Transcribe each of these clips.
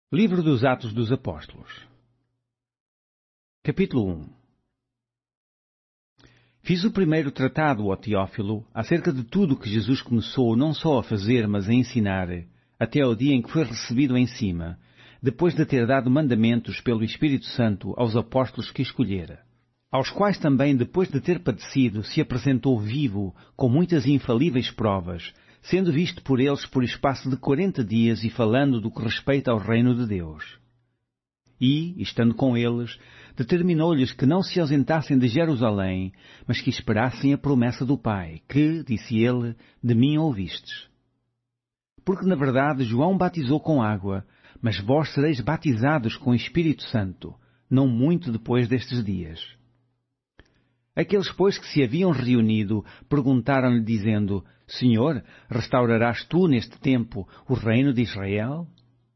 Livro dos Atos dos Apóstolos. Capítulo 1. Fiz o primeiro tratado, ó Teófilo, acerca de tudo o que Jesus começou não só a fazer, mas a ensinar, até ao dia em que foi recebido em cima, depois de ter dado mandamentos pelo Espírito Santo aos apóstolos que escolhera, aos quais também, depois de ter padecido, se apresentou vivo, com muitas e infalíveis provas, sendo visto por eles por espaço de 40 dias e falando do que respeita ao reino de Deus. E, estando com eles, determinou-lhes que não se ausentassem de Jerusalém, mas que esperassem a promessa do Pai, que, disse ele, de mim ouvistes. Porque, na verdade, João batizou com água, mas vós sereis batizados com o Espírito Santo, não muito depois destes dias. Aqueles, pois, que se haviam reunido, perguntaram-lhe, dizendo: Senhor, restaurarás tu neste tempo o reino de Israel?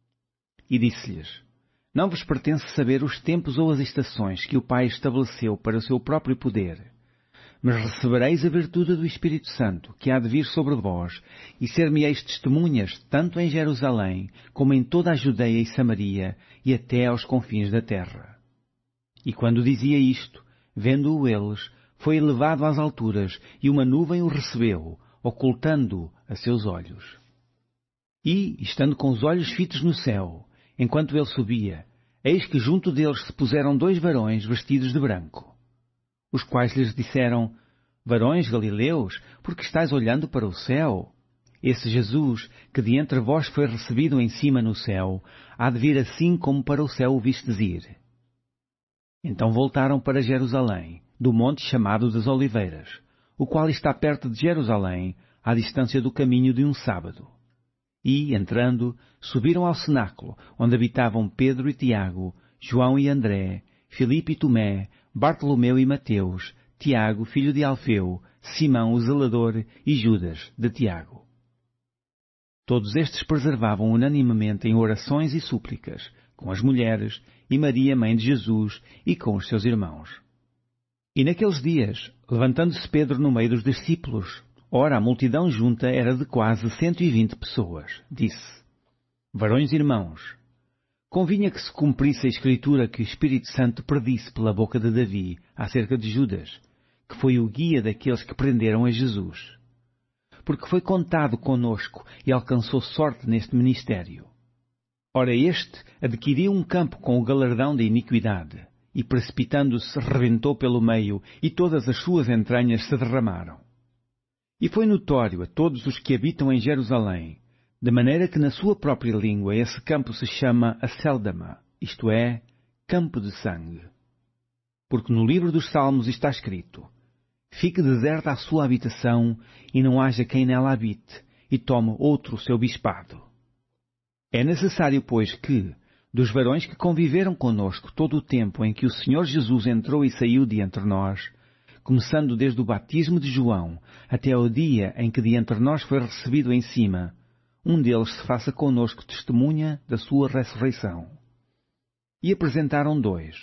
E disse-lhes: Não vos pertence saber os tempos ou as estações que o Pai estabeleceu para o seu próprio poder. Mas recebereis a virtude do Espírito Santo, que há de vir sobre vós, e ser-me-eis testemunhas, tanto em Jerusalém, como em toda a Judeia e Samaria, e até aos confins da terra. E quando dizia isto, vendo-o eles, foi elevado às alturas, e uma nuvem o recebeu, ocultando-o a seus olhos. E, estando com os olhos fitos no céu, enquanto ele subia, eis que junto deles se puseram 2 varões vestidos de branco, os quais lhes disseram: Varões galileus, por que estáis olhando para o céu? Esse Jesus, que de entre vós foi recebido em cima no céu, há de vir assim como para o céu o vistes ir. Então voltaram para Jerusalém, do monte chamado das Oliveiras, o qual está perto de Jerusalém, à distância do caminho de um sábado. E, entrando, subiram ao cenáculo, onde habitavam Pedro e Tiago, João e André, Filipe e Tomé, Bartolomeu e Mateus, Tiago, filho de Alfeu, Simão o zelador e Judas, de Tiago. Todos estes preservavam unanimemente em orações e súplicas, com as mulheres, e Maria, mãe de Jesus, e com os seus irmãos. E naqueles dias, levantando-se Pedro no meio dos discípulos, ora a multidão junta era de quase 120 pessoas, disse: Varões irmãos, convinha que se cumprisse a Escritura que o Espírito Santo predisse pela boca de Davi acerca de Judas, que foi o guia daqueles que prenderam a Jesus. Porque foi contado conosco e alcançou sorte neste ministério. Ora, este adquiriu um campo com o galardão da iniquidade, e precipitando-se rebentou pelo meio, e todas as suas entranhas se derramaram. E foi notório a todos os que habitam em Jerusalém, de maneira que na sua própria língua esse campo se chama Acéldama, isto é, campo de sangue. Porque no livro dos Salmos está escrito: Fique deserta a sua habitação, e não haja quem nela habite, e tome outro o seu bispado. É necessário, pois, que, dos varões que conviveram conosco todo o tempo em que o Senhor Jesus entrou e saiu de entre nós, começando desde o batismo de João até ao dia em que de entre nós foi recebido em cima, um deles se faça conosco testemunha da sua ressurreição. E apresentaram 2,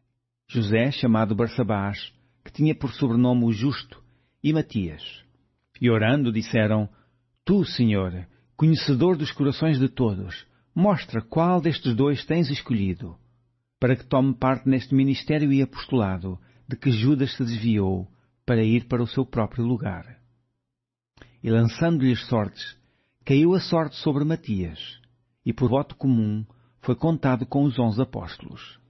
José, chamado Barsabás, que tinha por sobrenome o Justo, e Matias. E orando disseram: Tu, Senhor, conhecedor dos corações de todos, mostra qual destes 2 tens escolhido, para que tome parte neste ministério e apostolado, de que Judas se desviou, para ir para o seu próprio lugar. E lançando-lhes sortes, caiu a sorte sobre Matias, e por voto comum foi contado com os 11 apóstolos.